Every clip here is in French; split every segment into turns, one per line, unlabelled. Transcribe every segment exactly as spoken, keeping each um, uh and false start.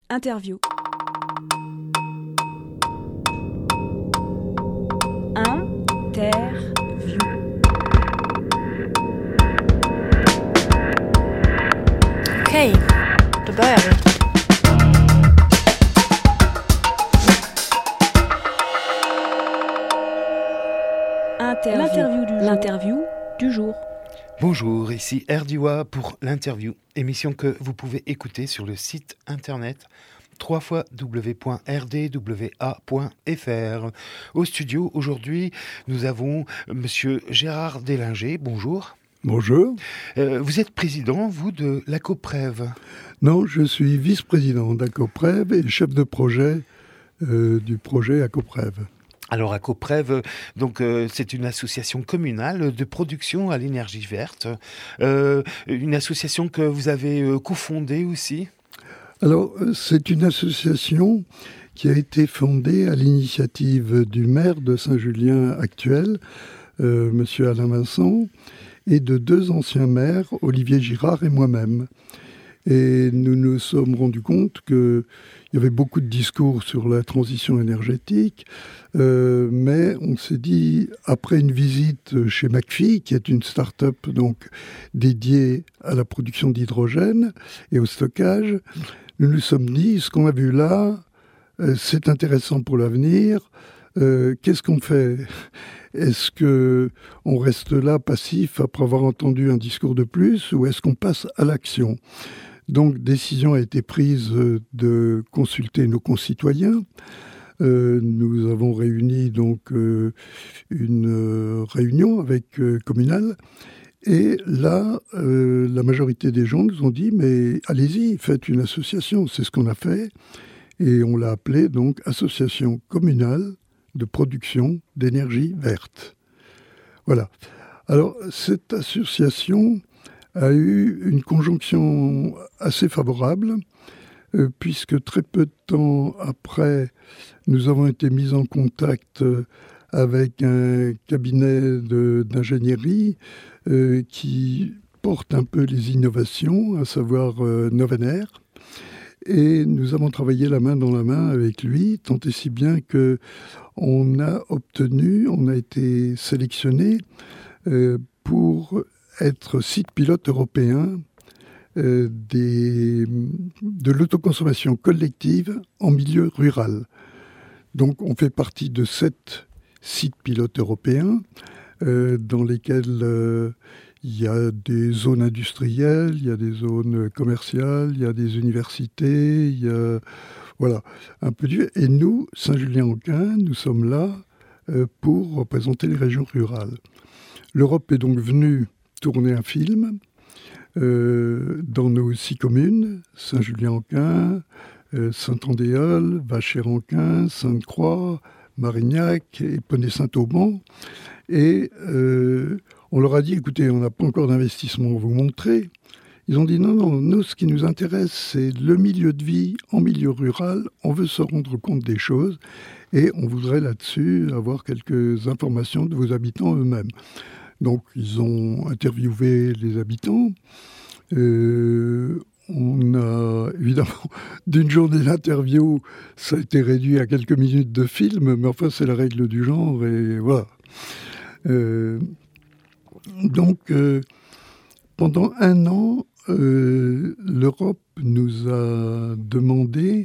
Interview. Interview.
Okej, då börjar vi.
Interview. L'interview du jour. L'interview du jour.
Bonjour, ici Erdiwa pour l'interview, émission que vous pouvez écouter sur le site internet w w w point r d w a point f r. Au studio, aujourd'hui, nous avons Monsieur Gérard Délinger. Bonjour.
Bonjour.
Euh, vous êtes président, vous, de l'ACOPREV?
Non, je suis vice-président d'ACOPREV et chef de projet euh, du projet ACOPREV.
Alors ACOPREV, donc euh, c'est une association communale de production à l'énergie verte, euh, une association que vous avez euh, cofondée aussi.
Alors c'est une association qui a été fondée à l'initiative du maire de Saint-Julien actuel, euh, Monsieur Alain Vincent, et de deux anciens maires, Olivier Girard et moi-même. Et nous nous sommes rendus compte qu'il y avait beaucoup de discours sur la transition énergétique, euh, mais on s'est dit, après une visite chez McPhy, qui est une start-up donc dédiée à la production d'hydrogène et au stockage, nous nous sommes dit, ce qu'on a vu là, euh, c'est intéressant pour l'avenir. Euh, qu'est-ce qu'on fait ? Est-ce qu'on reste là passif après avoir entendu un discours de plus, ou est-ce qu'on passe à l'action ? Donc, décision a été prise de consulter nos concitoyens. Euh, nous avons réuni donc euh, une euh, réunion avec euh, communale. Et là, euh, la majorité des gens nous ont dit « mais allez-y, faites une association ». C'est ce qu'on a fait. Et on l'a appelée donc « Association communale de production d'énergie verte ». Voilà. Alors, cette association a eu une conjonction assez favorable, euh, puisque très peu de temps après, nous avons été mis en contact avec un cabinet de, d'ingénierie euh, qui porte un peu les innovations, à savoir euh, Novener. Et nous avons travaillé la main dans la main avec lui, tant et si bien qu'on a obtenu, on a été sélectionné euh, pour être site pilote européen euh, des, de l'autoconsommation collective en milieu rural. Donc on fait partie de sept sites pilotes européens euh, dans lesquels euh, il y a des zones industrielles, il y a des zones commerciales, il y a des universités, il y a voilà, un peu du... Et nous, Saint-Julien-en-Quin, nous sommes là euh, pour représenter les régions rurales. L'Europe est donc venue tourner un film euh, dans nos six communes, Saint-Julien-en-Quin, euh, Saint-Andéol, Vacheres-en-Quin, Sainte-Croix, Marignac et Poney-Saint-Auban. Et euh, on leur a dit, écoutez, on n'a pas encore d'investissement à vous montrer. Ils ont dit, non, non, nous, ce qui nous intéresse, c'est le milieu de vie en milieu rural. On veut se rendre compte des choses et on voudrait là-dessus avoir quelques informations de vos habitants eux-mêmes. Donc, ils ont interviewé les habitants. Euh, on a, évidemment, d'une journée d'interview, ça a été réduit à quelques minutes de film, mais enfin, c'est la règle du genre, et voilà. Euh, donc, euh, pendant un an, euh, l'Europe nous a demandé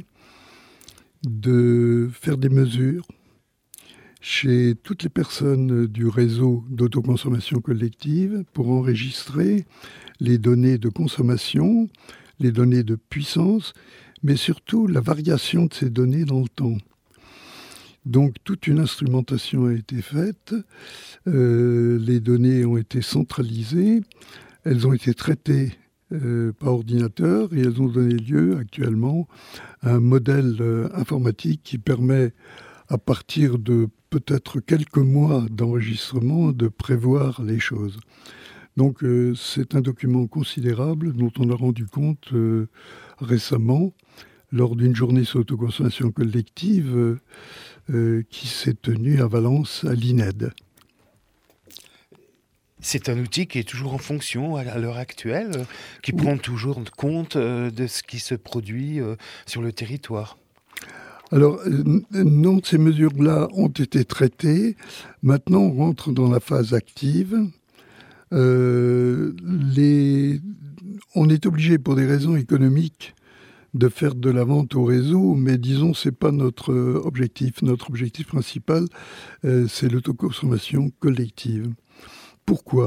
de faire des mesures chez toutes les personnes du réseau d'autoconsommation collective pour enregistrer les données de consommation, les données de puissance, mais surtout la variation de ces données dans le temps. Donc toute une instrumentation a été faite, euh, les données ont été centralisées, elles ont été traitées euh, par ordinateur et elles ont donné lieu actuellement à un modèle euh, informatique qui permet, à partir de peut-être quelques mois d'enregistrement, de prévoir les choses. Donc euh, c'est un document considérable dont on a rendu compte euh, récemment lors d'une journée sur l'autoconsommation collective euh, euh, qui s'est tenue à Valence, à l'I N E D.
C'est un outil qui est toujours en fonction à l'heure actuelle, qui oui. prend toujours compte de ce qui se produit sur le territoire.
Alors, non, ces mesures-là ont été traitées. Maintenant, on rentre dans la phase active. Euh, les... On est obligé, pour des raisons économiques, de faire de la vente au réseau, mais disons, ce n'est pas notre objectif. Notre objectif principal, euh, c'est l'autoconsommation collective. Pourquoi ?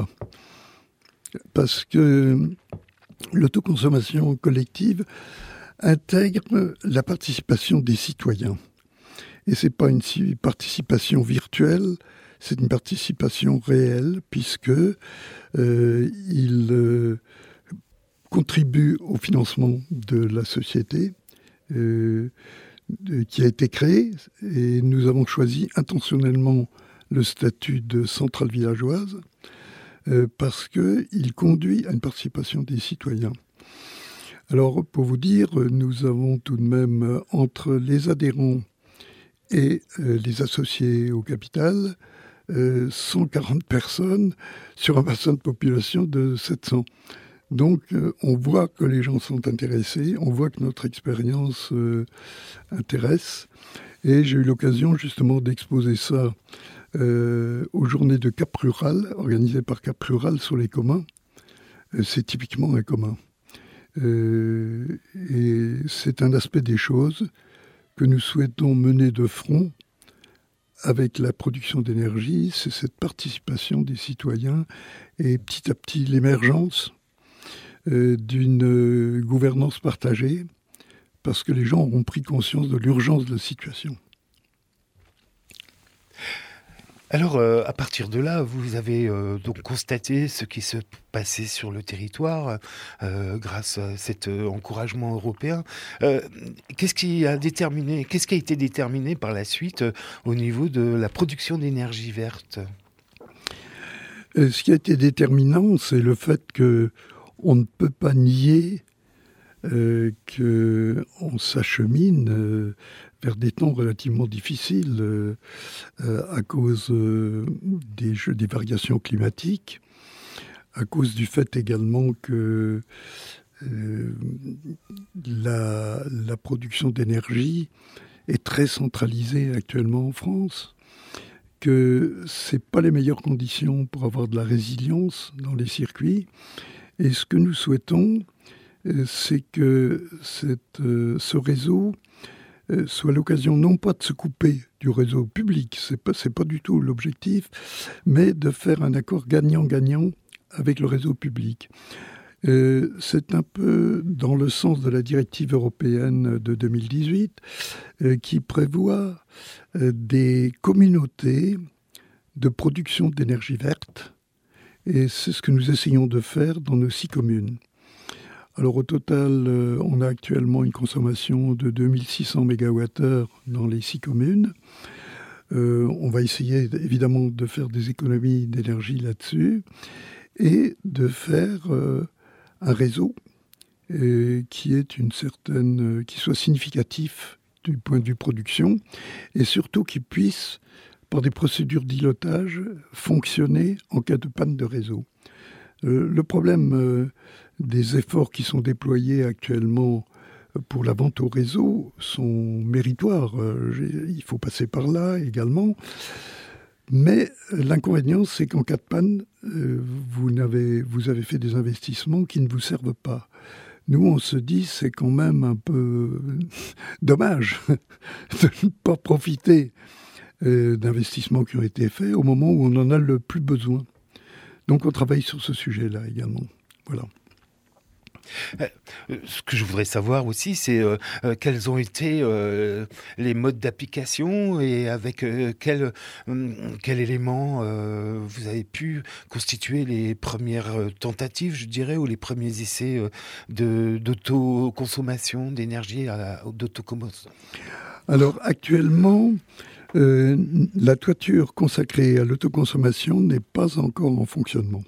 Parce que l'autoconsommation collective intègre la participation des citoyens. Et ce n'est pas une participation virtuelle, c'est une participation réelle, puisque euh, il euh, contribue au financement de la société euh, de, qui a été créée. Et nous avons choisi intentionnellement le statut de centrale villageoise euh, parce qu'il conduit à une participation des citoyens. Alors, pour vous dire, nous avons tout de même, entre les adhérents et euh, les associés au capital, euh, cent quarante personnes sur un bassin de population de sept cents. Donc, euh, on voit que les gens sont intéressés, on voit que notre expérience euh, intéresse. Et j'ai eu l'occasion justement d'exposer ça euh, aux journées de Cap Rural, organisées par Cap Rural sur les communs. Euh, c'est typiquement un commun. Euh, et c'est un aspect des choses que nous souhaitons mener de front avec la production d'énergie, c'est cette participation des citoyens et petit à petit l'émergence euh, d'une euh, gouvernance partagée, parce que les gens auront pris conscience de l'urgence de la situation.
Alors, euh, à partir de là, vous avez euh, donc constaté ce qui se passait sur le territoire euh, grâce à cet euh, encouragement européen. Euh, qu'est-ce qui a déterminé, qu'est-ce qui a été déterminé par la suite euh, au niveau de la production d'énergie verte ?
euh, Ce qui a été déterminant, c'est le fait qu'on ne peut pas nier euh, qu'on s'achemine euh, vers des temps relativement difficiles euh, euh, à cause euh, des, jeux, des variations climatiques, à cause du fait également que euh, la, la production d'énergie est très centralisée actuellement en France, que ce n'est pas les meilleures conditions pour avoir de la résilience dans les circuits. Et ce que nous souhaitons, euh, c'est que cette, euh, ce réseau soit l'occasion non pas de se couper du réseau public, ce n'est pas, c'est pas du tout l'objectif, mais de faire un accord gagnant-gagnant avec le réseau public. Euh, c'est un peu dans le sens de la directive européenne de deux mille dix-huit euh, qui prévoit euh, des communautés de production d'énergie verte, et c'est ce que nous essayons de faire dans nos six communes. Alors au total, euh, on a actuellement une consommation de deux mille six cents mégawattheures dans les six communes. Euh, on va essayer évidemment de faire des économies d'énergie là-dessus et de faire euh, un réseau euh, qui est une certaine, euh, qui soit significatif du point de vue production et surtout qui puisse, par des procédures d'îlotage, fonctionner en cas de panne de réseau. Euh, le problème euh, des efforts qui sont déployés actuellement pour la vente au réseau sont méritoires. Euh, il faut passer par là également. Mais l'inconvénient, c'est qu'en cas de panne, euh, vous, n'avez, vous avez fait des investissements qui ne vous servent pas. Nous, on se dit, c'est quand même un peu dommage de ne pas profiter euh, d'investissements qui ont été faits au moment où on en a le plus besoin. Donc, on travaille sur ce sujet-là également. Voilà.
Euh, ce que je voudrais savoir aussi, c'est euh, euh, quels ont été euh, les modes d'application et avec euh, quel, euh, quel élément euh, vous avez pu constituer les premières tentatives, je dirais, ou les premiers essais euh, de, d'autoconsommation d'énergie, à la, d'autoconsommation.
Alors actuellement, euh, la toiture consacrée à l'autoconsommation n'est pas encore en fonctionnement.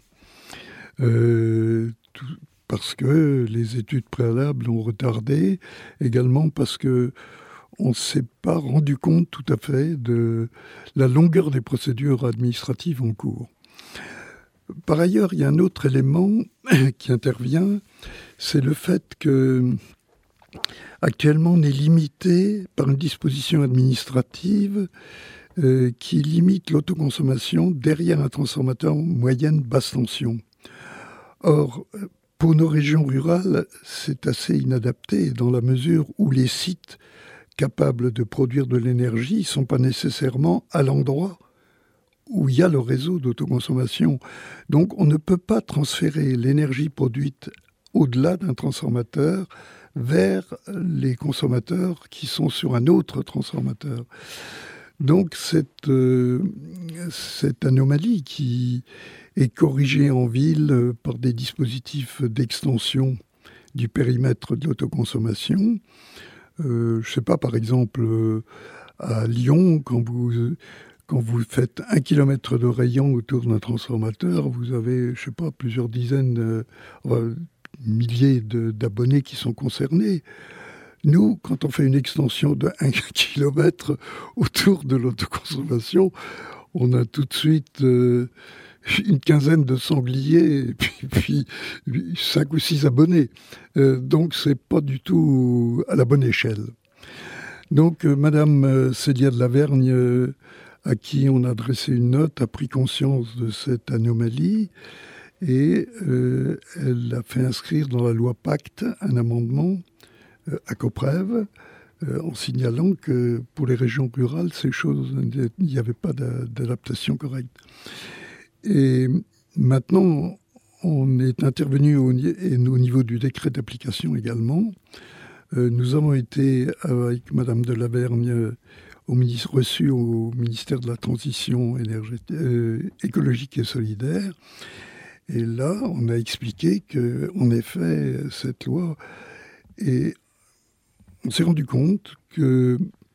Euh, tout, parce que les études préalables ont retardé, également parce que on ne s'est pas rendu compte tout à fait de la longueur des procédures administratives en cours. Par ailleurs, il y a un autre élément qui intervient, c'est le fait que actuellement on est limité par une disposition administrative euh, qui limite l'autoconsommation derrière un transformateur moyenne basse tension. Or, pour nos régions rurales, c'est assez inadapté dans la mesure où les sites capables de produire de l'énergie ne sont pas nécessairement à l'endroit où il y a le réseau d'autoconsommation. Donc on ne peut pas transférer l'énergie produite au-delà d'un transformateur vers les consommateurs qui sont sur un autre transformateur. Donc cette, euh, cette anomalie qui est corrigée en ville par des dispositifs d'extension du périmètre de l'autoconsommation, euh, je ne sais pas, par exemple, euh, à Lyon, quand vous... Quand vous faites un kilomètre de rayon autour d'un transformateur, vous avez, je sais pas, plusieurs dizaines, de, euh, milliers de, d'abonnés qui sont concernés. Nous, quand on fait une extension de un kilomètre autour de l'autoconsommation, on a tout de suite euh, une quinzaine de sangliers et puis, puis cinq ou six abonnés. Euh, donc, c'est pas du tout à la bonne échelle. Donc, euh, Madame Célia de Lavergne, euh, à qui on a adressé une note, a pris conscience de cette anomalie et euh, elle a fait inscrire dans la loi Pacte un amendement euh, à Coprève euh, en signalant que pour les régions rurales, ces choses, il n'y avait pas d'a- d'adaptation correcte. Et maintenant, on est intervenu au, et au niveau du décret d'application également. Euh, nous avons été avec Madame de Lavergne au ministre, reçu au ministère de la Transition énergétique, euh, écologique et solidaire. Et là, on a expliqué qu'en effet, cette loi, et on s'est rendu compte que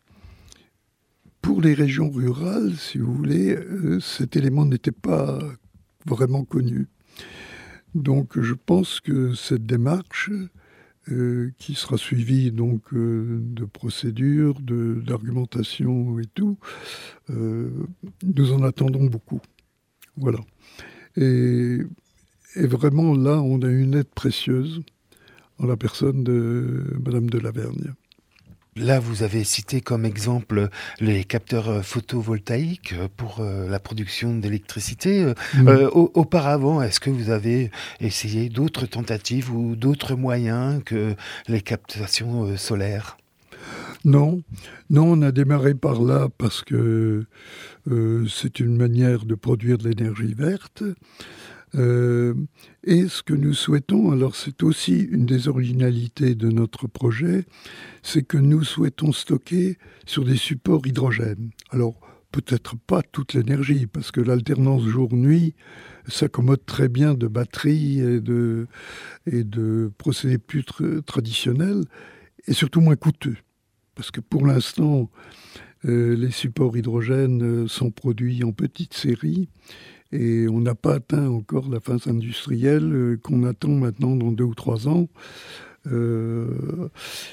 pour les régions rurales, si vous voulez, euh, cet élément n'était pas vraiment connu. Donc je pense que cette démarche, Euh, qui sera suivi donc euh, de procédures, de, d'argumentation et tout. Euh, nous en attendons beaucoup. Voilà. Et, et vraiment, là, on a une aide précieuse en la personne de Madame de Lavergne.
Là, vous avez cité comme exemple les capteurs photovoltaïques pour euh, la production d'électricité. Mmh. Euh, au, auparavant, est-ce que vous avez essayé d'autres tentatives ou d'autres moyens que les captations euh, solaires ?
Non, non, on a démarré par là parce que euh, c'est une manière de produire de l'énergie verte. Euh, et ce que nous souhaitons, alors c'est aussi une des originalités de notre projet, c'est que nous souhaitons stocker sur des supports hydrogène. Alors, peut-être pas toute l'énergie, parce que l'alternance jour-nuit s'accommode très bien de batteries et de, et de procédés plus tr- traditionnels, et surtout moins coûteux. Parce que pour l'instant, euh, les supports hydrogène sont produits en petites séries, et on n'a pas atteint encore la phase industrielle euh, qu'on attend maintenant dans deux ou trois ans. Euh,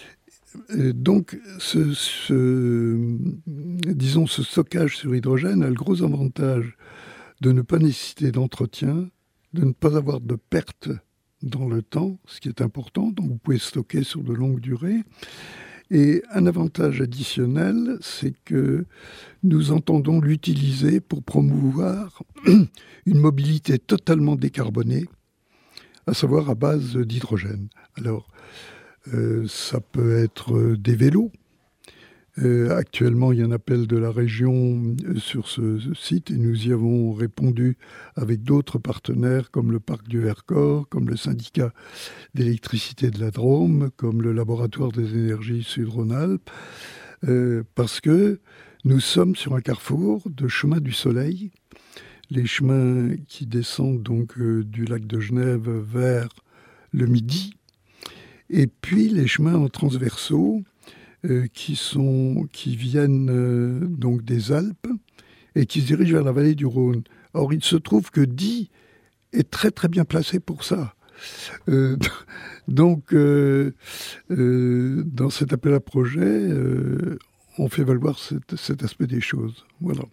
donc, ce, ce, disons, ce stockage sur hydrogène a le gros avantage de ne pas nécessiter d'entretien, de ne pas avoir de perte dans le temps, ce qui est important. Donc, vous pouvez stocker sur de longues durées. Et un avantage additionnel, c'est que nous entendons l'utiliser pour promouvoir une mobilité totalement décarbonée, à savoir à base d'hydrogène. Alors, euh, ça peut être des vélos. Euh, actuellement, il y a un appel de la région sur ce, ce site et nous y avons répondu avec d'autres partenaires comme le parc du Vercors, comme le syndicat d'électricité de la Drôme, comme le laboratoire des énergies Sud-Rhône-Alpes, euh, parce que nous sommes sur un carrefour de chemins du soleil, les chemins qui descendent donc euh, du lac de Genève vers le Midi, et puis les chemins en transversaux, Euh, qui, sont, qui viennent euh, donc des Alpes et qui se dirigent vers la vallée du Rhône. Or, il se trouve que Die est très très bien placé pour ça. Euh, donc, euh, euh, dans cet appel à projet, euh, on fait valoir cet, cet aspect des choses. Voilà.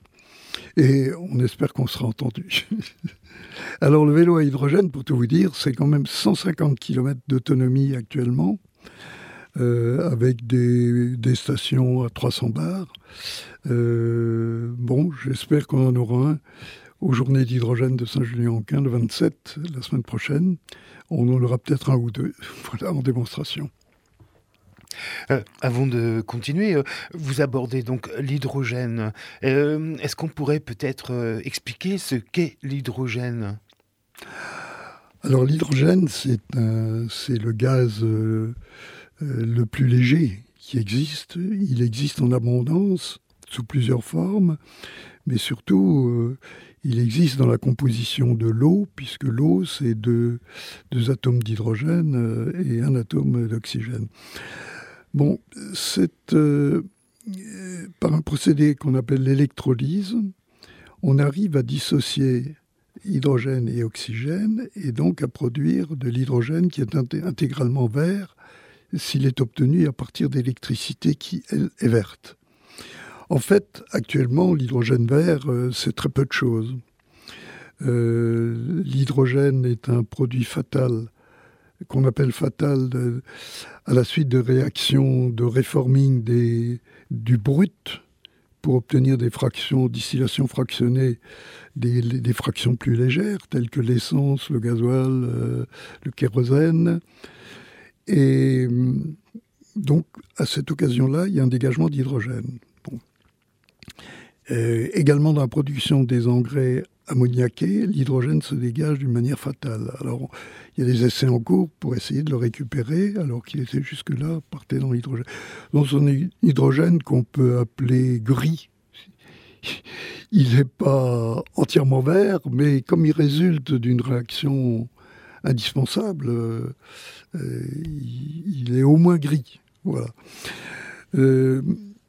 Et on espère qu'on sera entendu. Alors le vélo à hydrogène, pour tout vous dire, c'est quand même cent cinquante kilomètres d'autonomie actuellement, euh, avec des, des stations à trois cents bars. Euh, bon, j'espère qu'on en aura un aux journées d'hydrogène de Saint-Julien-en-Quin, le vingt-sept, la semaine prochaine. On en aura peut-être un ou deux, voilà, en démonstration.
Euh, avant de continuer, euh, vous abordez donc l'hydrogène. Euh, est-ce qu'on pourrait peut-être euh, expliquer ce qu'est l'hydrogène ?
Alors l'hydrogène, c'est, un, c'est le gaz euh, euh, le plus léger qui existe. Il existe en abondance, sous plusieurs formes, mais surtout, euh, il existe dans la composition de l'eau, puisque l'eau, c'est deux, deux atomes d'hydrogène euh, et un atome d'oxygène. Bon, c'est euh, par un procédé qu'on appelle l'électrolyse, on arrive à dissocier hydrogène et oxygène et donc à produire de l'hydrogène qui est int- intégralement vert s'il est obtenu à partir d'électricité qui, elle, est verte. En fait, actuellement, l'hydrogène vert, euh, c'est très peu de choses. Euh, l'hydrogène est un produit fatal qu'on appelle fatal de, à la suite de réactions de reforming des, du brut pour obtenir des fractions, distillation fractionnée, des, des fractions plus légères, telles que l'essence, le gasoil, euh, le kérosène. Et donc, à cette occasion-là, il y a un dégagement d'hydrogène. Bon. Euh, également, dans la production des engrais ammoniaqués, l'hydrogène se dégage d'une manière fatale. Alors, il y a des essais en cours pour essayer de le récupérer, alors qu'il était jusque-là, partait dans l'hydrogène. Dans son hydrogène qu'on peut appeler gris, il n'est pas entièrement vert, mais comme il résulte d'une réaction indispensable, euh, il, il est au moins gris. Voilà. Euh,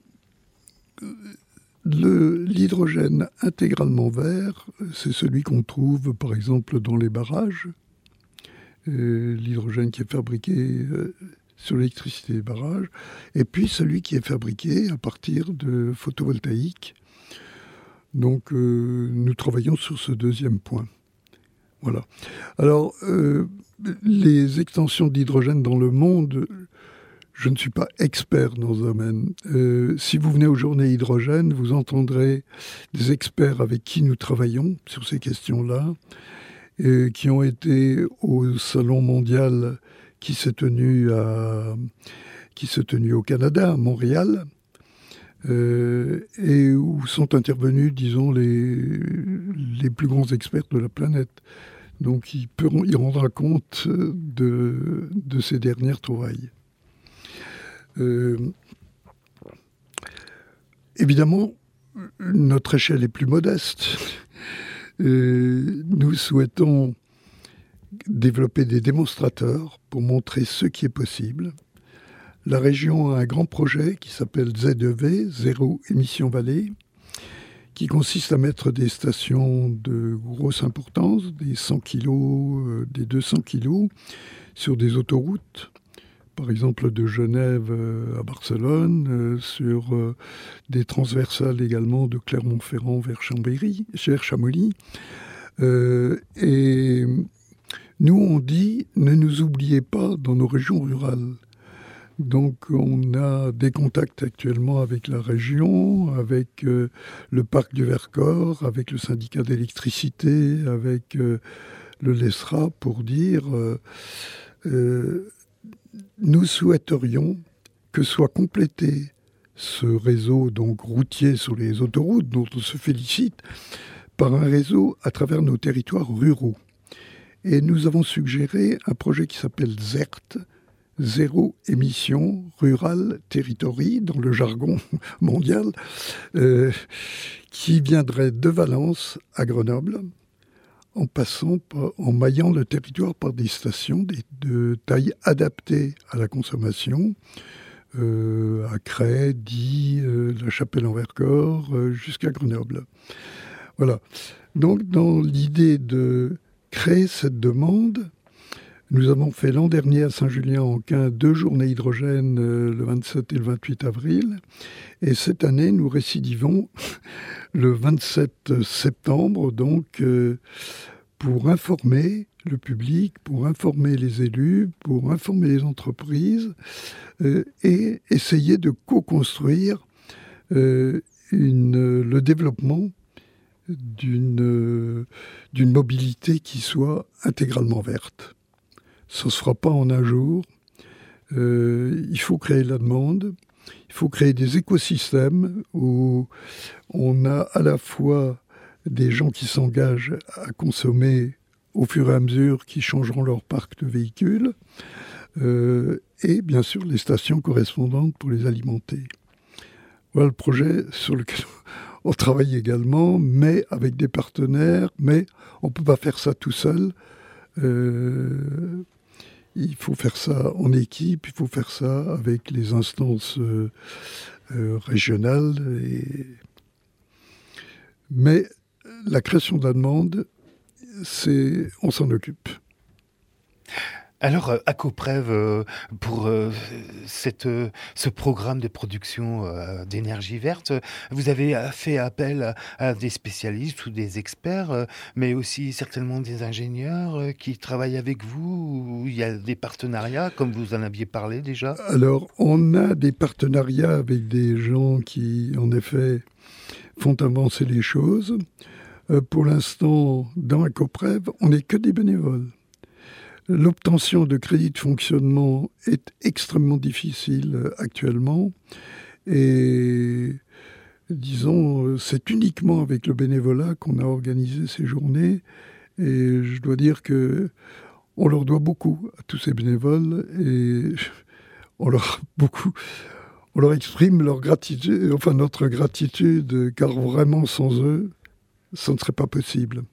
Le, l'hydrogène intégralement vert, c'est celui qu'on trouve par exemple dans les barrages. Euh, l'hydrogène qui est fabriqué euh, sur l'électricité des barrages. Et puis celui qui est fabriqué à partir de photovoltaïque. Donc euh, nous travaillons sur ce deuxième point. Voilà. Alors, euh, les extensions d'hydrogène dans le monde... Je ne suis pas expert dans ce domaine. Euh, si vous venez aux journées hydrogène, vous entendrez des experts avec qui nous travaillons sur ces questions-là, et qui ont été au Salon mondial qui s'est tenu, à, qui s'est tenu au Canada, à Montréal, euh, et où sont intervenus, disons, les, les plus grands experts de la planète. Donc, il, peut, il rendra compte de, de ces dernières trouvailles. Euh, évidemment, notre échelle est plus modeste. Euh, nous souhaitons développer des démonstrateurs pour montrer ce qui est possible. La région a un grand projet qui s'appelle Z E V, Zéro Émission Vallée, qui consiste à mettre des stations de grosse importance, des cent kilos, euh, des deux cents kilos, sur des autoroutes. Par exemple de Genève à Barcelone, euh, sur euh, des transversales également de Clermont-Ferrand vers Chambéry, vers Chamonix. Euh, et nous, on dit, ne nous oubliez pas dans nos régions rurales. Donc, on a des contacts actuellement avec la région, avec euh, le parc du Vercors, avec le syndicat d'électricité, avec euh, le LESRA, pour dire... Euh, euh, Nous souhaiterions que soit complété ce réseau donc routier sur les autoroutes, dont on se félicite, par un réseau à travers nos territoires ruraux. Et nous avons suggéré un projet qui s'appelle ZERT, Zéro Émission Rural Territory, dans le jargon mondial, euh, qui viendrait de Valence à Grenoble, en passant, par, en maillant le territoire par des stations des, de taille adaptée à la consommation, euh, à Cray, Die, euh, La Chapelle-en-Vercors, euh, jusqu'à Grenoble. Voilà. Donc, dans l'idée de créer cette demande, nous avons fait l'an dernier à Saint-Julien-en-Quin deux journées hydrogène, euh, le vingt-sept et le vingt-huit avril. Et cette année, nous récidivons le vingt-sept septembre, donc, euh, pour informer le public, pour informer les élus, pour informer les entreprises euh, et essayer de co-construire euh, une, le développement d'une, euh, d'une mobilité qui soit intégralement verte. Ça ne se fera pas en un jour. Euh, il faut créer la demande. Il faut créer des écosystèmes où on a à la fois des gens qui s'engagent à consommer au fur et à mesure qui changeront leur parc de véhicules euh, et bien sûr les stations correspondantes pour les alimenter. Voilà le projet sur lequel on travaille également, mais avec des partenaires, mais on ne peut pas faire ça tout seul. Euh, il faut faire ça en équipe, il faut faire ça avec les instances euh, euh, régionales. Et... Mais la création de la demande, c'est, on s'en occupe.
Alors, Acoprev, pour cette, ce programme de production d'énergie verte, vous avez fait appel à des spécialistes ou des experts, mais aussi certainement des ingénieurs qui travaillent avec vous. Il y a des partenariats, comme vous en aviez parlé déjà.
Alors, on a des partenariats avec des gens qui, en effet, font avancer les choses. Pour l'instant, dans Acoprev, on n'est que des bénévoles. L'obtention de crédits de fonctionnement est extrêmement difficile actuellement et, disons, c'est uniquement avec le bénévolat qu'on a organisé ces journées et je dois dire que on leur doit beaucoup à tous ces bénévoles et on leur, beaucoup, on leur exprime leur gratitude, enfin notre gratitude, car vraiment sans eux, ça ne serait pas possible.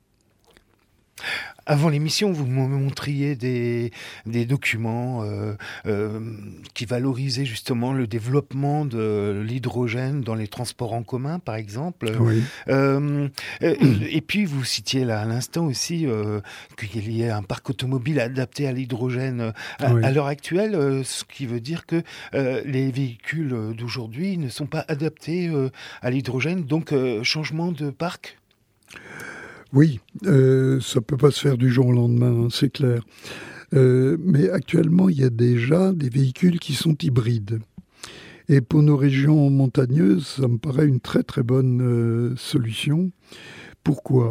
Avant l'émission, vous me montriez des, des documents euh, euh, qui valorisaient justement le développement de l'hydrogène dans les transports en commun, par exemple.
Oui.
Euh, euh, et puis, vous citiez là à l'instant aussi euh, qu'il y ait un parc automobile adapté à l'hydrogène à, oui. à l'heure actuelle, euh, ce qui veut dire que euh, les véhicules d'aujourd'hui ne sont pas adaptés euh, à l'hydrogène, donc euh, changement de parc.
Oui, euh, ça ne peut pas se faire du jour au lendemain, hein, c'est clair. Euh, mais actuellement, il y a déjà des véhicules qui sont hybrides. Et pour nos régions montagneuses, ça me paraît une très très bonne euh, solution. Pourquoi ?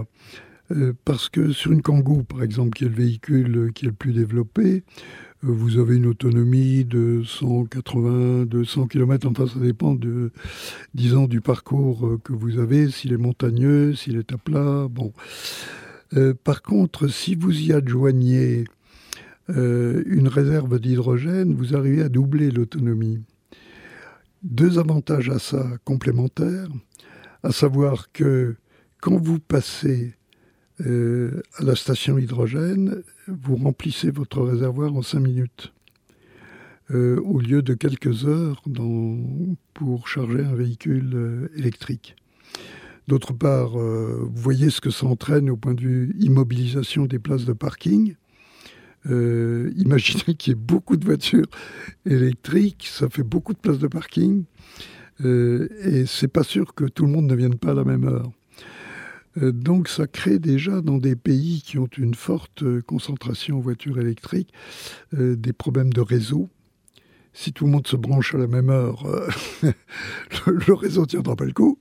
euh, Parce que sur une Kangoo, par exemple, qui est le véhicule qui est le plus développé, euh, vous avez une autonomie de cent quatre-vingts à deux cents kilomètres, enfin ça dépend de, disons, du parcours euh, que vous avez, s'il est montagneux, s'il est à plat, bon. Euh, par contre, si vous y adjoignez euh, une réserve d'hydrogène, vous arrivez à doubler l'autonomie. Deux avantages à ça complémentaires, à savoir que quand vous passez euh, à la station hydrogène, vous remplissez votre réservoir en cinq minutes, euh, au lieu de quelques heures dans, pour charger un véhicule euh, électrique. D'autre part, euh, vous voyez ce que ça entraîne au point de vue immobilisation des places de parking. Euh, imaginez qu'il y ait beaucoup de voitures électriques, ça fait beaucoup de places de parking, euh, et c'est pas sûr que tout le monde ne vienne pas à la même heure. Euh, donc ça crée déjà dans des pays qui ont une forte concentration en voitures électriques euh, des problèmes de réseau. Si tout le monde se branche à la même heure, euh, le, le réseau ne tiendra pas le coup.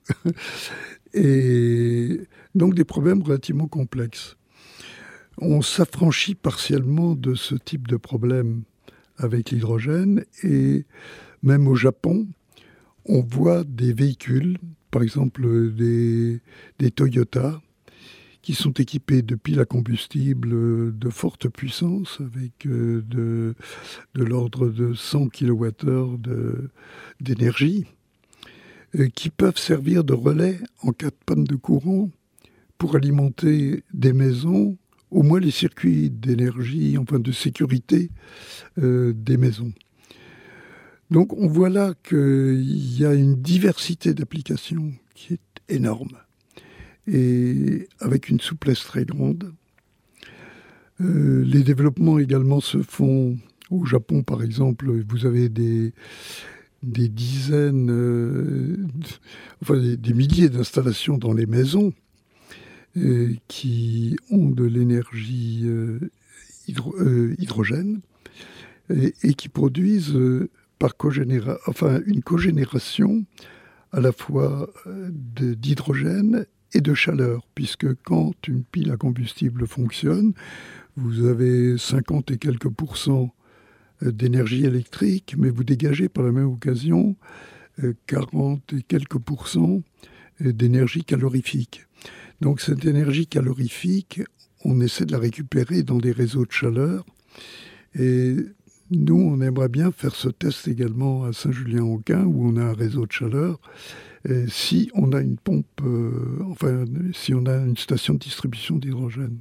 Et donc des problèmes relativement complexes. On s'affranchit partiellement de ce type de problème avec l'hydrogène et même au Japon, on voit des véhicules, par exemple des, des Toyota, qui sont équipés de piles à combustible de forte puissance, avec de, de l'ordre de cent kilowattheures de, d'énergie, qui peuvent servir de relais en cas de panne de courant pour alimenter des maisons, au moins les circuits d'énergie, enfin de sécurité euh, des maisons. Donc on voit là qu'il y a une diversité d'applications qui est énorme et avec une souplesse très grande. Euh, les développements également se font au Japon, par exemple. Vous avez des, des dizaines, euh, enfin des, des milliers d'installations dans les maisons euh, qui ont de l'énergie euh, hydro, euh, hydrogène et, et qui produisent euh, par cogénéra- enfin, une cogénération à la fois de, d'hydrogène et de chaleur, puisque quand une pile à combustible fonctionne, vous avez cinquante et quelques pourcents d'énergie électrique, mais vous dégagez par la même occasion quarante et quelques pourcents d'énergie calorifique. Donc cette énergie calorifique, on essaie de la récupérer dans des réseaux de chaleur. Et nous, on aimerait bien faire ce test également à Saint-Julien-Auquin, où on a un réseau de chaleur. Et si on a une pompe, euh, enfin, si on a une station de distribution d'hydrogène.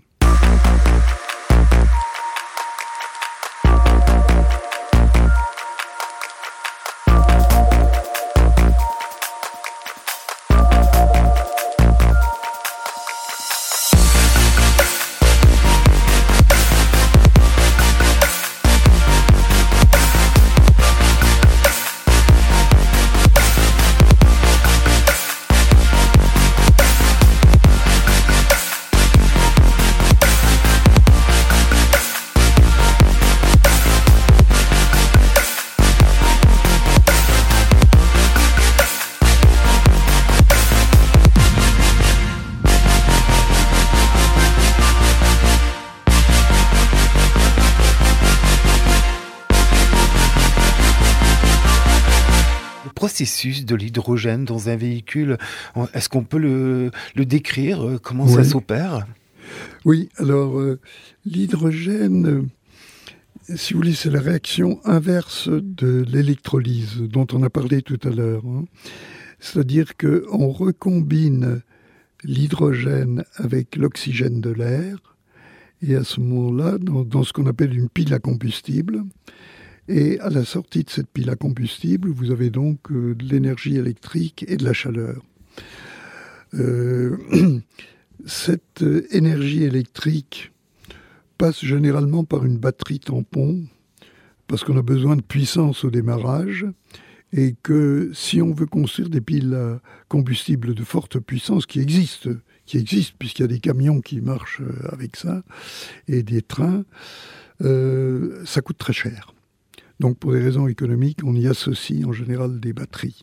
Processus de l'hydrogène dans un véhicule, est-ce qu'on peut le, le décrire? Comment oui. ça s'opère?
Oui, alors euh, l'hydrogène, euh, si vous voulez, c'est la réaction inverse de l'électrolyse dont on a parlé tout à l'heure. Hein. C'est-à-dire qu'on recombine l'hydrogène avec l'oxygène de l'air, et à ce moment-là, dans, dans ce qu'on appelle une pile à combustible, et à la sortie de cette pile à combustible, vous avez donc euh, de l'énergie électrique et de la chaleur. Euh, cette euh, énergie électrique passe généralement par une batterie tampon, parce qu'on a besoin de puissance au démarrage, et que si on veut construire des piles à combustible de forte puissance, qui existent, qui existent puisqu'il y a des camions qui marchent avec ça, et des trains, euh, ça coûte très cher. Donc, pour des raisons économiques, on y associe en général des batteries.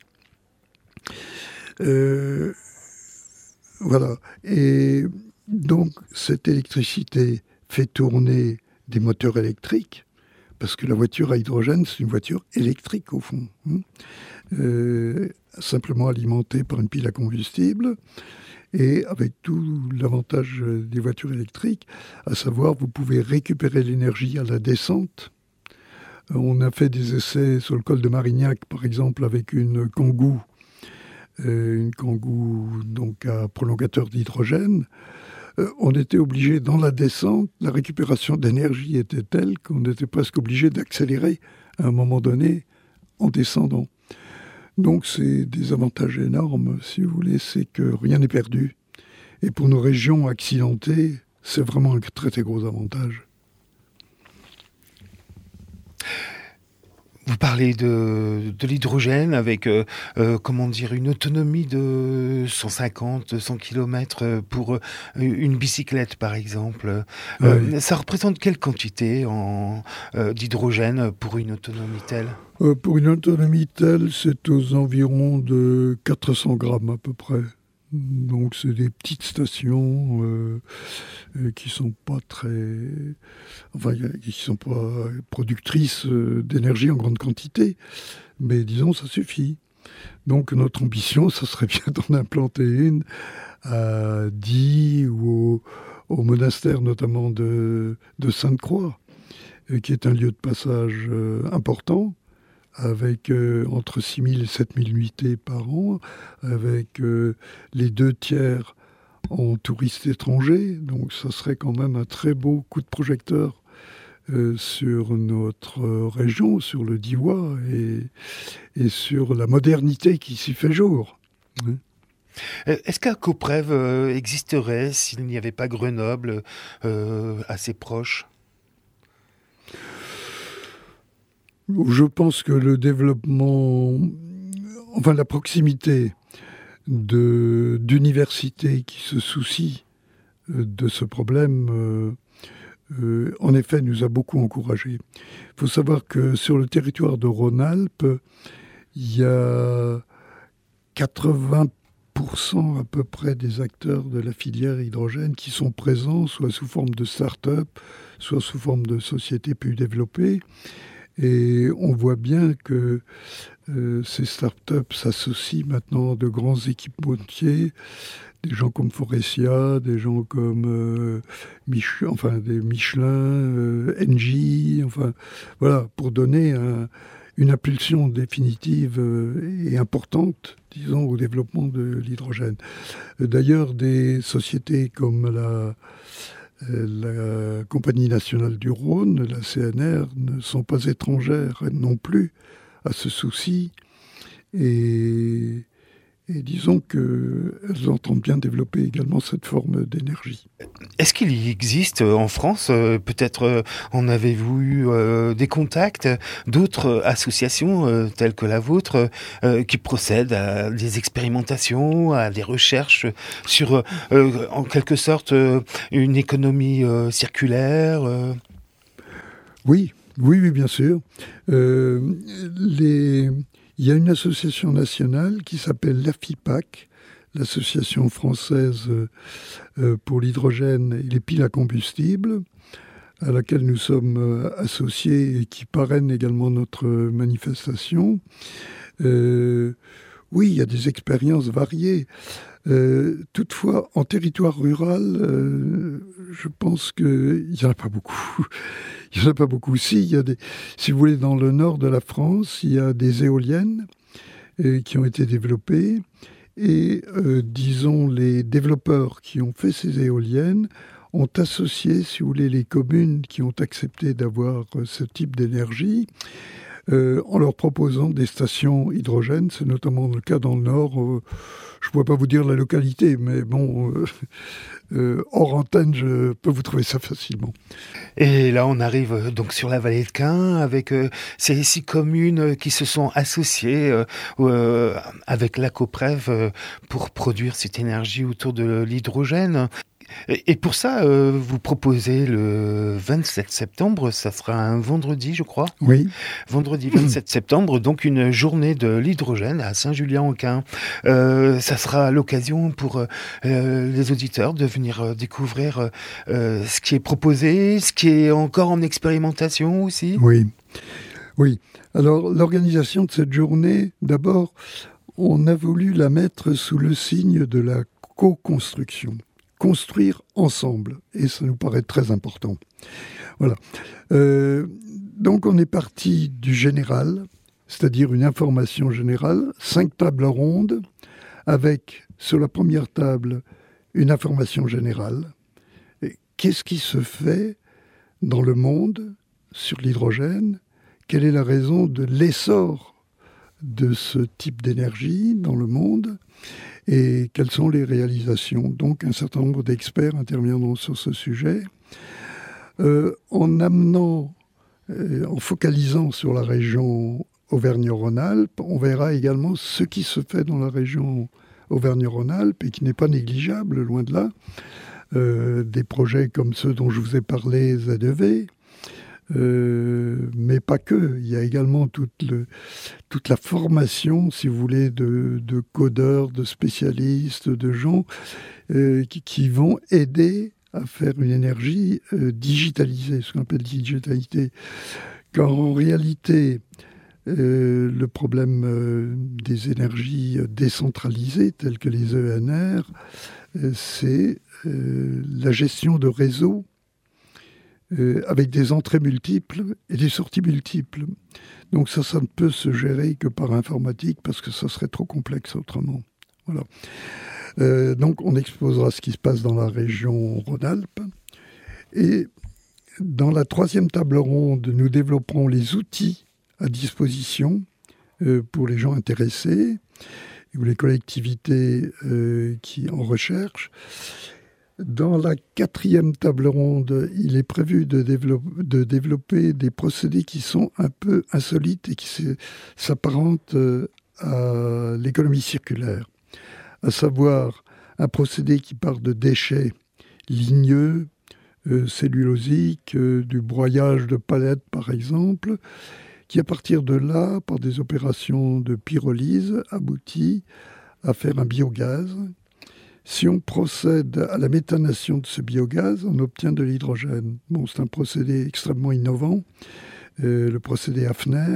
Euh, voilà. Et donc, cette électricité fait tourner des moteurs électriques, parce que la voiture à hydrogène, c'est une voiture électrique, au fond. Hein, euh, simplement alimentée par une pile à combustible, et avec tout l'avantage des voitures électriques, à savoir, vous pouvez récupérer l'énergie à la descente. On a fait des essais sur le col de Marignac, par exemple, avec une Kangoo, euh, une Kangoo donc à prolongateur d'hydrogène. Euh, on était obligé, dans la descente, la récupération d'énergie était telle qu'on était presque obligé d'accélérer à un moment donné en descendant. Donc c'est des avantages énormes, si vous voulez, c'est que rien n'est perdu. Et pour nos régions accidentées, c'est vraiment un très très gros avantage.
Vous parlez de, de l'hydrogène avec, euh, euh, comment dire, une autonomie de cent cinquante, cent kilomètres pour euh, une bicyclette, par exemple. Euh, oui. Ça représente quelle quantité en, euh, d'hydrogène pour une autonomie telle ?
euh, Pour une autonomie telle, c'est aux environs de quatre cents grammes à peu près. Donc c'est des petites stations euh, qui sont pas très, enfin qui sont pas productrices d'énergie en grande quantité, mais disons ça suffit. Donc notre ambition, ça serait bien d'en implanter une à Die ou au, au monastère notamment de, de Sainte-Croix, qui est un lieu de passage euh, important, avec euh, entre six mille et sept mille nuitées par an, avec euh, les deux tiers en touristes étrangers. Donc ça serait quand même un très beau coup de projecteur euh, sur notre euh, région, sur le Diois, et, et sur la modernité qui s'y fait jour. Oui.
Est-ce qu'un Coprev euh, existerait s'il n'y avait pas Grenoble euh, assez proche ?
Je pense que le développement, enfin la proximité de, d'universités qui se soucient de ce problème, euh, euh, en effet, nous a beaucoup encouragés. Il faut savoir que sur le territoire de Rhône-Alpes, il y a quatre-vingts pour cent à peu près des acteurs de la filière hydrogène qui sont présents, soit sous forme de start-up, soit sous forme de sociétés plus développées. Et on voit bien que euh, ces start-up s'associent maintenant de grands équipementiers, des gens comme Forestia, des gens comme euh, Mich- enfin, des Michelin, euh, Engie, enfin, voilà, pour donner un, une impulsion définitive euh, et importante, disons, au développement de l'hydrogène. D'ailleurs, des sociétés comme la, euh, la Compagnie nationale du Rhône, la C N R, ne sont pas étrangères non plus à ce souci. Et... Et disons qu'elles entendent bien développer également cette forme d'énergie.
Est-ce qu'il y existe en France, euh, peut-être euh, en avez-vous eu euh, des contacts, d'autres associations euh, telles que la vôtre euh, qui procèdent à des expérimentations, à des recherches sur, euh, en quelque sorte, euh, une économie euh, circulaire euh...
Oui, oui, oui, bien sûr. Euh, les... Il y a une association nationale qui s'appelle l'AFIPAC, l'association française pour l'hydrogène et les piles à combustible, à laquelle nous sommes associés et qui parraine également notre manifestation. Euh, oui, il y a des expériences variées. Euh, toutefois, en territoire rural, euh, je pense qu'il n'y en a pas beaucoup. Il n'y en a pas beaucoup. Si, il y a des, si vous voulez, dans le nord de la France, il y a des éoliennes euh, qui ont été développées. Et, euh, disons, les développeurs qui ont fait ces éoliennes ont associé, si vous voulez, les communes qui ont accepté d'avoir euh, ce type d'énergie, euh, en leur proposant des stations hydrogène. C'est notamment le cas dans le nord. Euh, je ne pourrais pas vous dire la localité, mais bon, euh, euh, hors antenne, je peux vous trouver ça facilement.
Et là, on arrive donc sur la vallée de Caen, avec euh, ces six communes qui se sont associées euh, euh, avec la COPREV euh, pour produire cette énergie autour de l'hydrogène. Et pour ça, euh, vous proposez le vingt-sept septembre, ça sera un vendredi, je crois.
Oui.
Vendredi vingt-sept septembre, donc une journée de l'hydrogène à Saint-Julien-en-Caen. Euh, ça sera l'occasion pour euh, les auditeurs de venir euh, découvrir euh, ce qui est proposé, ce qui est encore en expérimentation aussi.
Oui, oui. Alors, l'organisation de cette journée, d'abord, on a voulu la mettre sous le signe de la co-construction. Construire ensemble, et ça nous paraît très important. Voilà. Euh, donc on est parti du général, c'est-à-dire une information générale, cinq tables rondes, avec sur la première table une information générale. Et qu'est-ce qui se fait dans le monde sur l'hydrogène? Quelle est la raison de l'essor de ce type d'énergie dans le monde? Et quelles sont les réalisations? Donc, un certain nombre d'experts interviendront sur ce sujet. Euh, en amenant, euh, en focalisant sur la région Auvergne-Rhône-Alpes, on verra également ce qui se fait dans la région Auvergne-Rhône-Alpes et qui n'est pas négligeable, loin de là. Euh, des projets comme ceux dont je vous ai parlé, Z E V, Euh, mais pas que. Il y a également toute, le, toute la formation, si vous voulez, de, de codeurs, de spécialistes, de gens euh, qui, qui vont aider à faire une énergie euh, digitalisée, ce qu'on appelle digitalité. Car en réalité, euh, le problème euh, des énergies décentralisées, telles que les E N R, euh, c'est euh, la gestion de réseaux Euh, avec des entrées multiples et des sorties multiples. Donc ça, ça ne peut se gérer que par informatique parce que ça serait trop complexe autrement. Voilà. Euh, donc on exposera ce qui se passe dans la région Rhône-Alpes. Et dans la troisième table ronde, nous développerons les outils à disposition euh, pour les gens intéressés ou les collectivités euh, qui en recherchent. Dans la quatrième table ronde, il est prévu de, développer, de développer des procédés qui sont un peu insolites et qui s'apparentent à l'économie circulaire. à savoir un procédé qui part de déchets ligneux, euh, cellulosiques, euh, du broyage de palettes par exemple, qui à partir de là, par des opérations de pyrolyse, aboutit à faire un biogaz. Si on procède à la méthanation de ce biogaz, on obtient de l'hydrogène. Bon, c'est un procédé extrêmement innovant, euh, le procédé Hafner.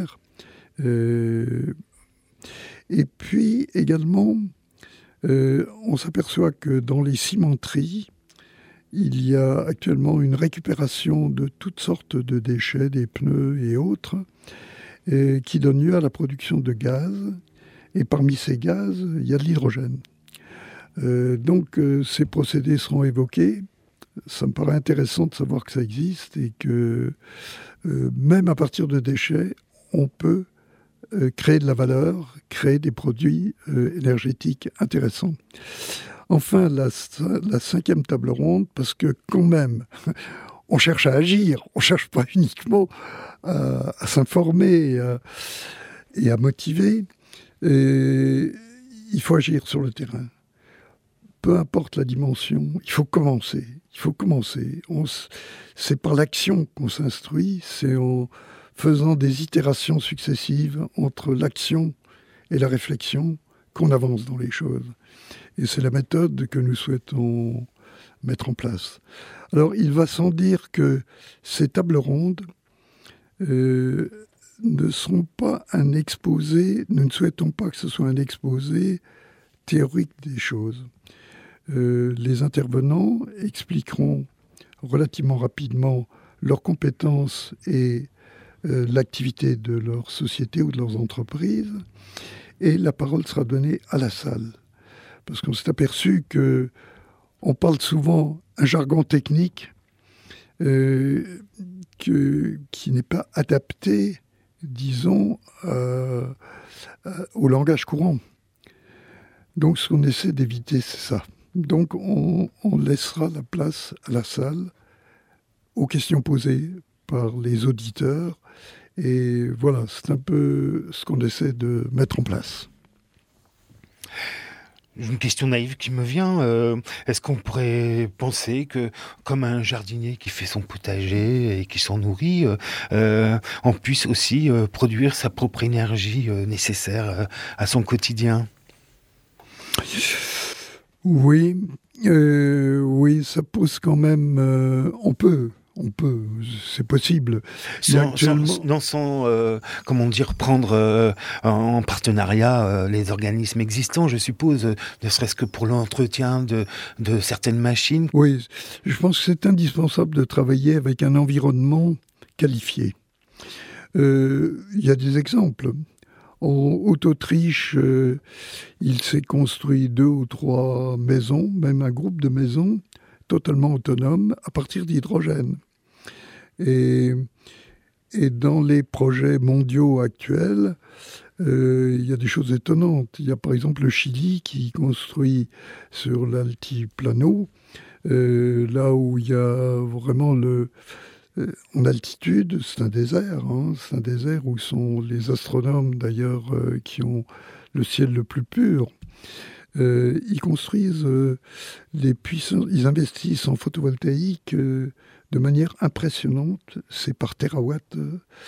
Euh, et puis également, euh, on s'aperçoit que dans les cimenteries, il y a actuellement une récupération de toutes sortes de déchets, des pneus et autres, et qui donne lieu à la production de gaz. Et parmi ces gaz, il y a de l'hydrogène. Euh, donc euh, ces procédés seront évoqués. Ça me paraît intéressant de savoir que ça existe et que euh, même à partir de déchets, on peut euh, créer de la valeur, créer des produits euh, énergétiques intéressants. Enfin, la, la cinquième table ronde, parce que quand même, on cherche à agir, on ne cherche pas uniquement à, à s'informer et à, et à motiver. Et il faut agir sur le terrain. Peu importe la dimension, il faut commencer. Il faut commencer. On, c'est par l'action qu'on s'instruit, c'est en faisant des itérations successives entre l'action et la réflexion qu'on avance dans les choses. Et c'est la méthode que nous souhaitons mettre en place. Alors, il va sans dire que ces tables rondes euh, ne seront pas un exposé, nous ne souhaitons pas que ce soit un exposé théorique des choses. Euh, les intervenants expliqueront relativement rapidement leurs compétences et euh, l'activité de leur société ou de leurs entreprises, et la parole sera donnée à la salle. Parce qu'on s'est aperçu qu'on parle souvent un jargon technique euh, que, qui n'est pas adapté, disons, euh, euh, au langage courant. Donc ce qu'on essaie d'éviter, c'est ça. Donc on, on laissera la place à la salle, aux questions posées par les auditeurs. Et voilà, c'est un peu ce qu'on essaie de mettre en place.
Une question naïve qui me vient, euh, est-ce qu'on pourrait penser que, comme un jardinier qui fait son potager et qui s'en nourrit, euh, euh, on puisse aussi euh, produire sa propre énergie euh, nécessaire euh, à son quotidien ?
Oui, euh, oui, ça pose quand même... Euh, on peut... On peut, c'est possible.
Sans,
actuellement...
sans, non, sans euh, comment dire, prendre euh, en partenariat euh, les organismes existants, je suppose, ne serait-ce que pour l'entretien de, de certaines machines.
Oui, je pense que c'est indispensable de travailler avec un environnement qualifié. Euh, il y a des exemples. En Haute-Autriche, euh, il s'est construit deux ou trois maisons, même un groupe de maisons, totalement autonomes, à partir d'hydrogène. Et, et dans les projets mondiaux actuels, euh, il y a des choses étonnantes. Il y a par exemple le Chili qui construit sur l'altiplano, euh, là où il y a vraiment le... Euh, en altitude, c'est un désert, hein, c'est un désert où sont les astronomes d'ailleurs euh, qui ont le ciel le plus pur. Euh, ils construisent euh, les puissances, ils investissent en photovoltaïque euh, de manière impressionnante. C'est par terawatt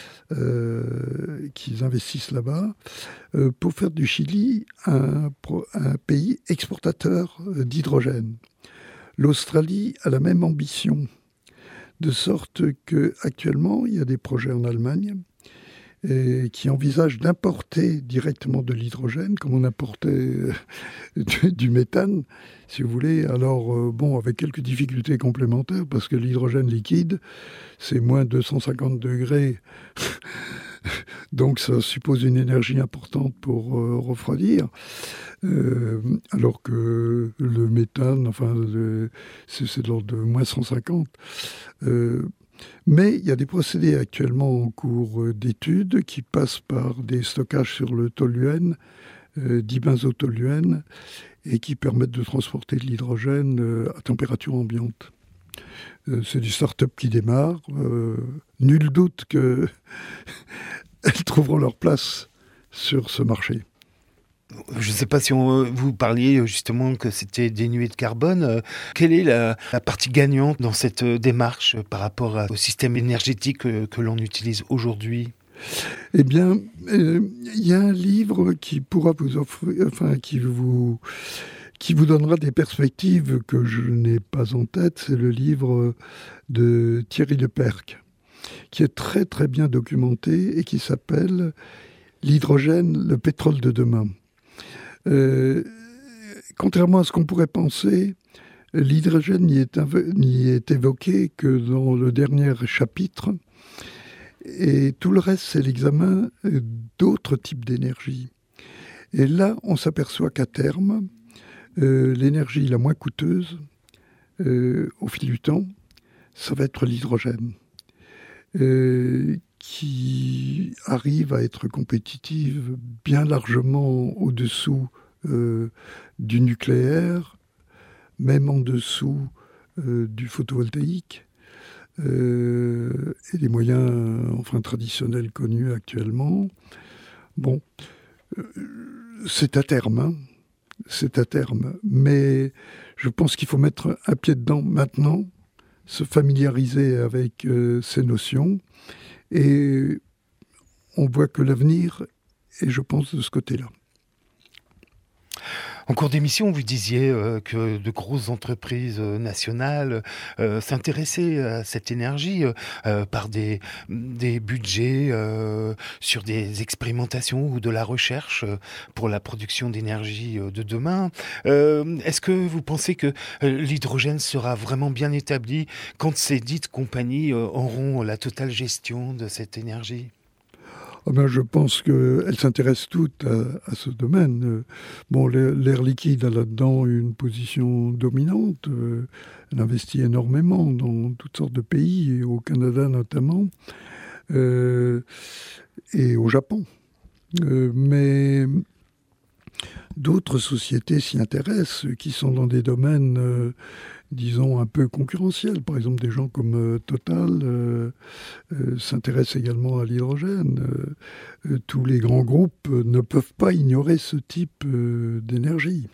euh, qu'ils investissent là-bas euh, pour faire du Chili un, un pays exportateur d'hydrogène. L'Australie a la même ambition, de sorte qu'actuellement, il y a des projets en Allemagne et qui envisagent d'importer directement de l'hydrogène, comme on importait euh, du, du méthane, si vous voulez. Alors, euh, bon, avec quelques difficultés complémentaires, parce que l'hydrogène liquide, c'est moins deux cent cinquante degrés, donc ça suppose une énergie importante pour euh, refroidir, euh, alors que le méthane, enfin, le, c'est, c'est de l'ordre de moins cent cinquante. Euh, Mais il y a des procédés actuellement en cours d'études qui passent par des stockages sur le toluène, euh, dibenzotoluène, et qui permettent de transporter de l'hydrogène euh, à température ambiante. Euh, c'est des startups qui démarrent. Euh, nul doute qu'elles trouveront leur place sur ce marché.
Je ne sais pas si on, vous parliez justement que c'était dénué de carbone. Quelle est la, la partie gagnante dans cette démarche par rapport au système énergétique que, que l'on utilise aujourd'hui ?
Eh bien, il euh, y a un livre qui pourra vous offrir, enfin, qui vous, qui vous donnera des perspectives que je n'ai pas en tête. C'est le livre de Thierry Lepercq, qui est très très bien documenté et qui s'appelle « L'hydrogène, le pétrole de demain ». Euh, contrairement à ce qu'on pourrait penser, l'hydrogène n'y est, n'y est évoqué que dans le dernier chapitre. Et tout le reste, c'est l'examen d'autres types d'énergie. Et là, on s'aperçoit qu'à terme, euh, l'énergie la moins coûteuse, euh, au fil du temps, ça va être l'hydrogène, euh, qui arrive à être compétitive bien largement au-dessous euh, du nucléaire, même en dessous euh, du photovoltaïque. Euh, et des moyens enfin traditionnels connus actuellement. Bon, euh, c'est à terme, hein, c'est à terme, mais je pense qu'il faut mettre un pied dedans maintenant, se familiariser avec euh, ces notions, et on voit que l'avenir est, je pense, de ce côté-là.
En cours d'émission, vous disiez euh, que de grosses entreprises euh, nationales euh, s'intéressaient à cette énergie euh, par des, des budgets euh, sur des expérimentations ou de la recherche euh, pour la production d'énergie euh, de demain. Euh, est-ce que vous pensez que euh, l'hydrogène sera vraiment bien établi quand ces dites compagnies euh, auront la totale gestion de cette énergie ?
Ah ben, je pense qu'elles s'intéressent toutes à, à ce domaine. Bon, l'air liquide a là-dedans une position dominante. Elle investit énormément dans toutes sortes de pays, et au Canada notamment, euh, et au Japon. Euh, mais d'autres sociétés s'y intéressent, qui sont dans des domaines, euh, disons, un peu concurrentiels. Par exemple, des gens comme euh, Total euh, euh, s'intéressent également à l'hydrogène. Euh, euh, tous les grands groupes euh, ne peuvent pas ignorer ce type euh, d'énergie.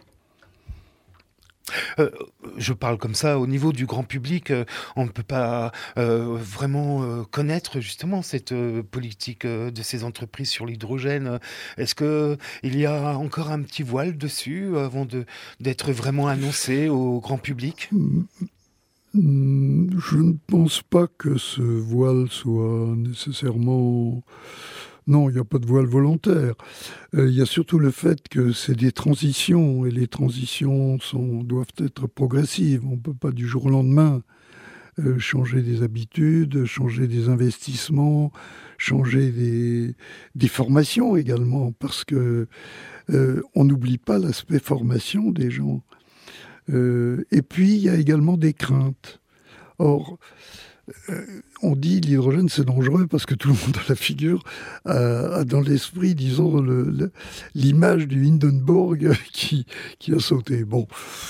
Euh, je parle comme ça, au niveau du grand public, euh, on ne peut pas euh, vraiment euh, connaître justement cette euh, politique euh, de ces entreprises sur l'hydrogène. Est-ce qu'il y a encore un petit voile dessus avant de, d'être vraiment annoncé au grand public ?
Je ne pense pas que ce voile soit nécessairement... Non, il n'y a pas de voile volontaire. Euh, il y a surtout le fait que c'est des transitions, et les transitions sont, doivent être progressives. On ne peut pas du jour au lendemain euh, changer des habitudes, changer des investissements, changer des, des formations également, parce que euh, on n'oublie pas l'aspect formation des gens. Euh, et puis, il y a également des craintes. Or, Euh, on dit l'hydrogène c'est dangereux parce que tout le monde a la figure, a, a dans l'esprit, disons, le, le, l'image du Hindenburg qui, qui a sauté. Bon,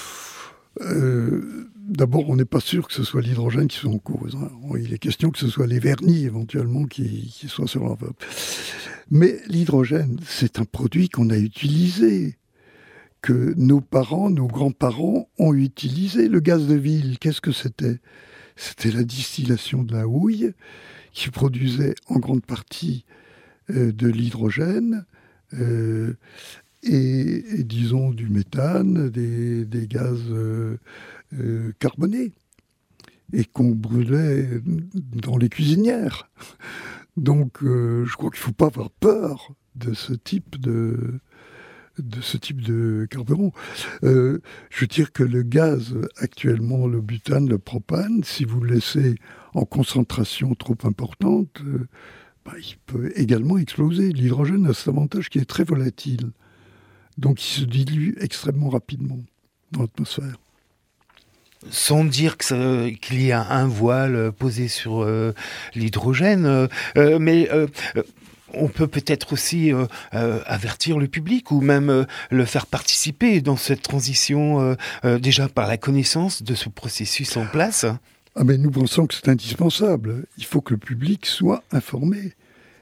euh, d'abord, on n'est pas sûr que ce soit l'hydrogène qui soit en cause. Hein. Il est question que ce soit les vernis éventuellement qui, qui soient sur l'enveloppe. Mais l'hydrogène, c'est un produit qu'on a utilisé, que nos parents, nos grands-parents ont utilisé. Le gaz de ville, qu'est-ce que c'était ? C'était la distillation de la houille qui produisait en grande partie euh, de l'hydrogène euh, et, et, disons, du méthane, des, des gaz euh, euh, carbonés et qu'on brûlait dans les cuisinières. Donc, euh, je crois qu'il ne faut pas avoir peur de ce type de... de ce type de carburant. Euh, je veux dire que le gaz, actuellement, le butane, le propane, si vous le laissez en concentration trop importante, euh, bah, il peut également exploser. L'hydrogène a cet avantage qui est très volatile. Donc il se dilue extrêmement rapidement dans l'atmosphère.
Sans dire que ça, qu'il y a un voile posé sur euh, l'hydrogène, euh, mais... Euh, on peut peut-être aussi euh, euh, avertir le public ou même euh, le faire participer dans cette transition euh, euh, déjà par la connaissance de ce processus en place.
Ah ben nous pensons que c'est indispensable. Il faut que le public soit informé.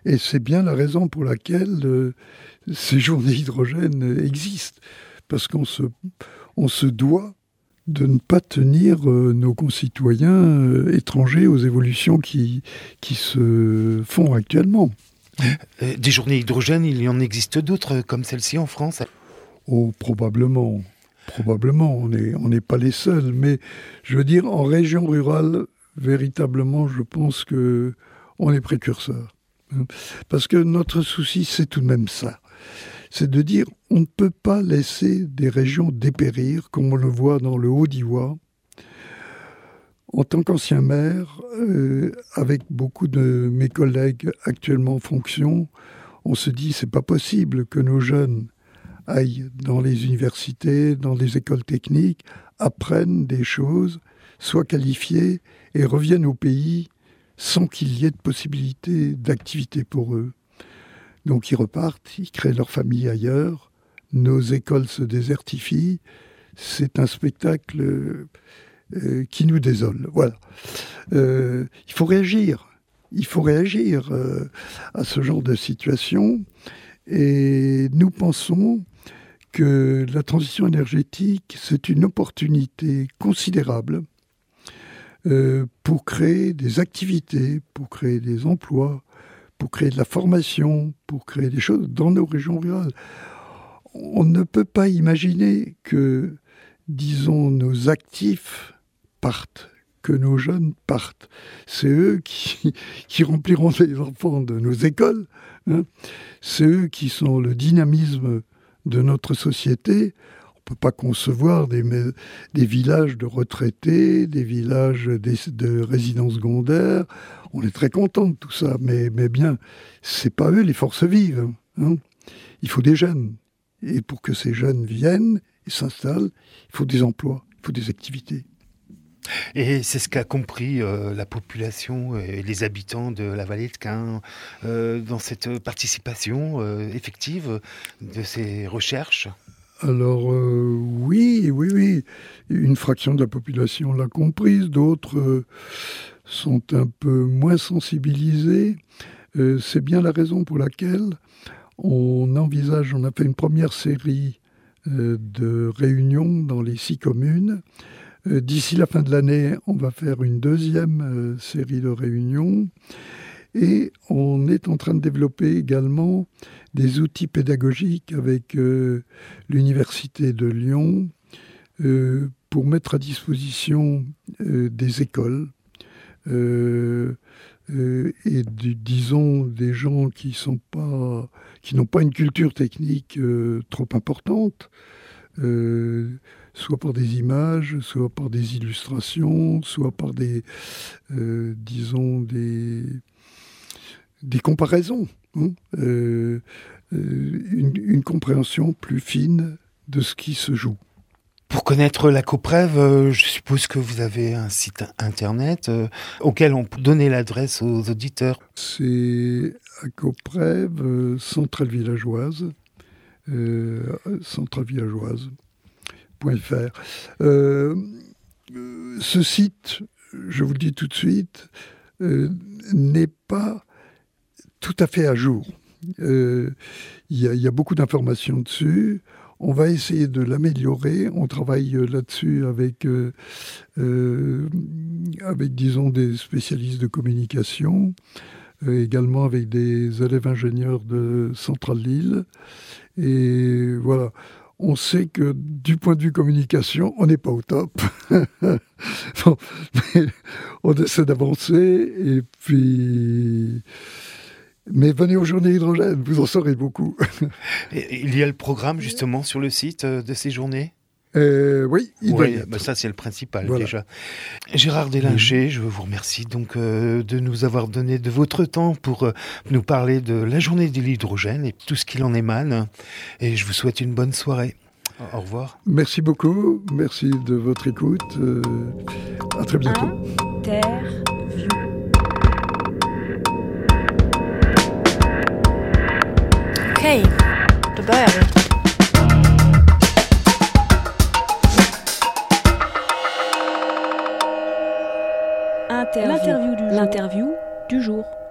Et c'est bien la raison pour laquelle euh, ces journées hydrogène existent. Parce qu'on se, on se doit de ne pas tenir euh, nos concitoyens euh, étrangers aux évolutions qui, qui se font actuellement.
Euh, des journées hydrogène, il y en existe d'autres comme celle-ci en France ?
Oh, probablement. Probablement, on n'est on n'est pas les seuls. Mais je veux dire, en région rurale, véritablement, je pense qu'on est précurseurs. Parce que notre souci, c'est tout de même ça. C'est de dire, on ne peut pas laisser des régions dépérir, comme on le voit dans le Haut-Diois. En tant qu'ancien maire, euh, avec beaucoup de mes collègues actuellement en fonction, on se dit, c'est pas possible que nos jeunes aillent dans les universités, dans les écoles techniques, apprennent des choses, soient qualifiés et reviennent au pays sans qu'il y ait de possibilité d'activité pour eux. Donc ils repartent, ils créent leur famille ailleurs, nos écoles se désertifient, c'est un spectacle euh, qui nous désole. Voilà. Euh, il faut réagir, il faut réagir euh, à ce genre de situation et nous pensons que la transition énergétique, c'est une opportunité considérable euh, pour créer des activités, pour créer des emplois, pour créer de la formation, pour créer des choses dans nos régions rurales. On ne peut pas imaginer que, disons, nos actifs partent, que nos jeunes partent. C'est eux qui, qui rempliront les enfants de nos écoles. Hein. C'est eux qui sont le dynamisme de notre société. On ne peut pas concevoir des, des villages de retraités, des villages des, de résidents secondaires. On est très content de tout ça, mais, mais bien, c'est pas eux les forces vives. Hein. Il faut des jeunes. Et pour que ces jeunes viennent et s'installent, il faut des emplois, il faut des activités.
Et c'est ce qu'a compris euh, la population et les habitants de la vallée de Caen euh, dans cette participation euh, effective de ces recherches.
Alors euh, oui, oui, oui. Une fraction de la population l'a comprise, d'autres euh, sont un peu moins sensibilisés. Euh, c'est bien la raison pour laquelle on envisage, on a fait une première série euh, de réunions dans les six communes. Euh, d'ici la fin de l'année, on va faire une deuxième euh, série de réunions. Et on est en train de développer également des outils pédagogiques avec euh, l'Université de Lyon euh, pour mettre à disposition euh, des écoles euh, euh, et du, disons des gens qui sont pas, qui n'ont pas une culture technique euh, trop importante, euh, soit par des images, soit par des illustrations, soit par des, euh, disons, des, des comparaisons, hein, euh, euh, une, une compréhension plus fine de ce qui se joue.
Pour connaître la COPREV, euh, je suppose que vous avez un site internet euh, auquel on peut donner l'adresse aux auditeurs.
C'est à COPREV, euh, Centrale Villageoise, euh, Centrale Villageoise. .fr. Euh, ce site, je vous le dis tout de suite, euh, n'est pas tout à fait à jour. Euh, y a, y a beaucoup d'informations dessus. On va essayer de l'améliorer. On travaille là-dessus avec, euh, euh, avec, disons, des spécialistes de communication, euh, également avec des élèves ingénieurs de Centrale Lille. Et voilà. On sait que du point de vue communication, on n'est pas au top. Bon, mais on essaie d'avancer et puis... Mais venez aux journées hydrogène, vous en saurez beaucoup.
Et il y a le programme justement sur le site de ces journées ?
Euh, oui, il
oui,
doit
bah ça c'est le principal
voilà.
déjà. Gérard Délinger, mmh. je vous remercie donc euh, de nous avoir donné de votre temps pour euh, nous parler de la journée de l'hydrogène et tout ce qu'il en émane. Et je vous souhaite une bonne soirée. Au revoir.
Merci beaucoup, merci de votre écoute. Euh, à très bientôt.
Interview.
Okej, då börjar vi.
L'interview du, L'interview du jour.